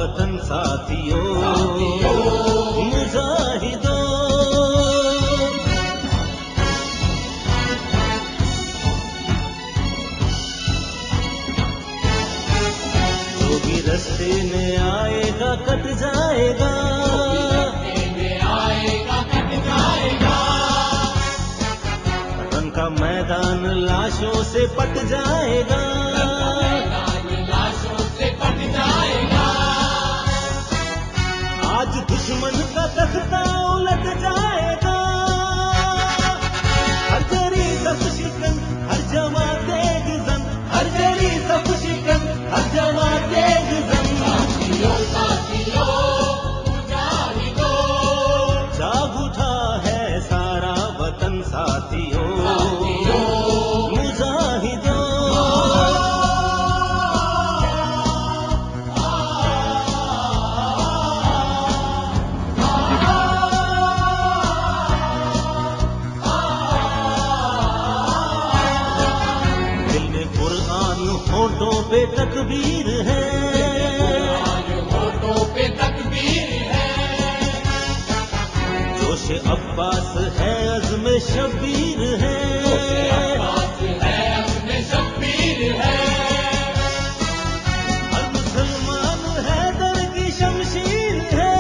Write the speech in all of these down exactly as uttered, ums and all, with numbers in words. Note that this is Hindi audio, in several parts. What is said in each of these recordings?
वतन साथियों, मुजाहिदों। जो भी रास्ते में आएगा कट जाएगा, का मैदान लाशों से पट जाएगा, लाशों से पट जाएगा। आज दुश्मन का तख्ता उलट जाएगा, हर जरी सब शिकन हर जवा तेग जन, हर जरी सब शिकन हर जवा तेग जन। साथियों साथियों मुजाहिदों, जाग उठा है सारा वतन साथियों, होठों पे तकबीर है, होठों पे तकबीर है। जोश अब्बास है अज़्म शब्बीर है, अब्बास है अज़्म शब्बीर है। हर मुसलमान है दर की शमशीर है,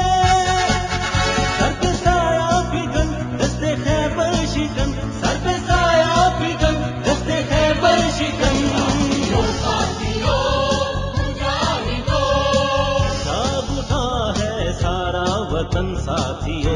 सर पे साया फिगन दस्ते खैबर शिकन, सर पे साया फिगन दस्ते खैबर शिकन। वतन साथियों,